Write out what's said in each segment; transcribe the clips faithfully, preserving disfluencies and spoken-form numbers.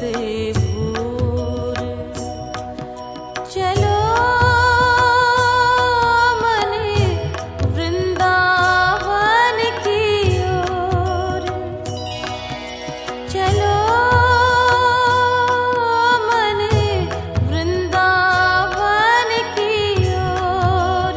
से भोर। चलो मन वृंदावन की ओर, चलो मन वृंदावन की ओर।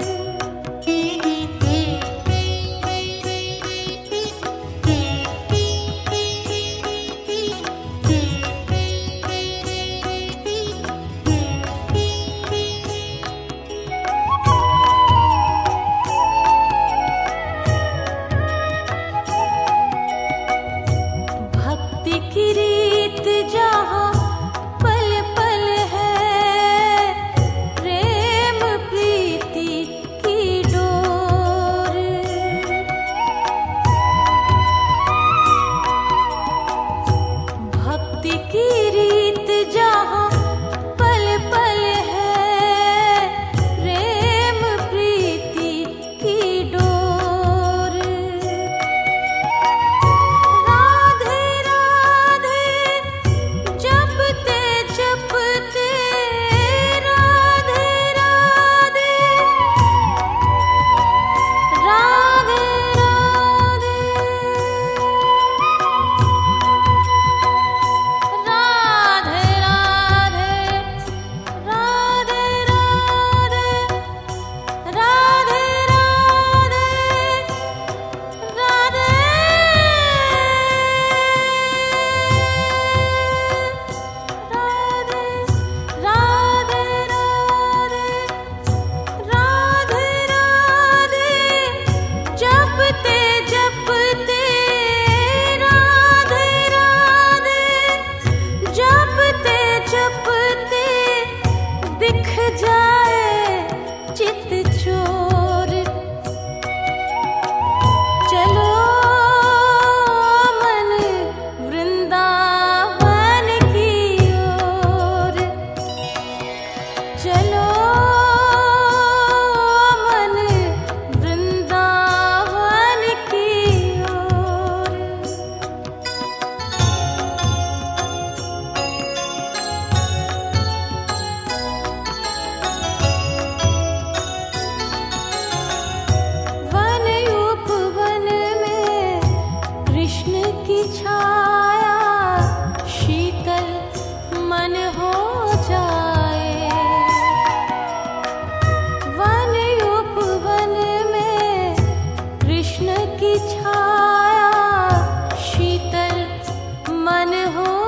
भक्ति की रीत जहाँ पल पल है, प्रेम प्रीति की डोर। भक्ति की रीत जहाँ पल पल है, प्रेम प्रीति की डोर। राधे राधे जपते जपते, राधे राधे राधे राधे राधे राधे राधे राधे राधे राधे राधे राधे जपते जपते, राधे राधे जपते जपते दिख जाए चित चोर। चलो मन वृंदावन की ओर, चलो मन वृंदावन की ओर। वन उपवन में कृष्ण की छाया, शीतल मन हो जाए। वन उपवन में कृष्ण की छाया, शीतल मन हो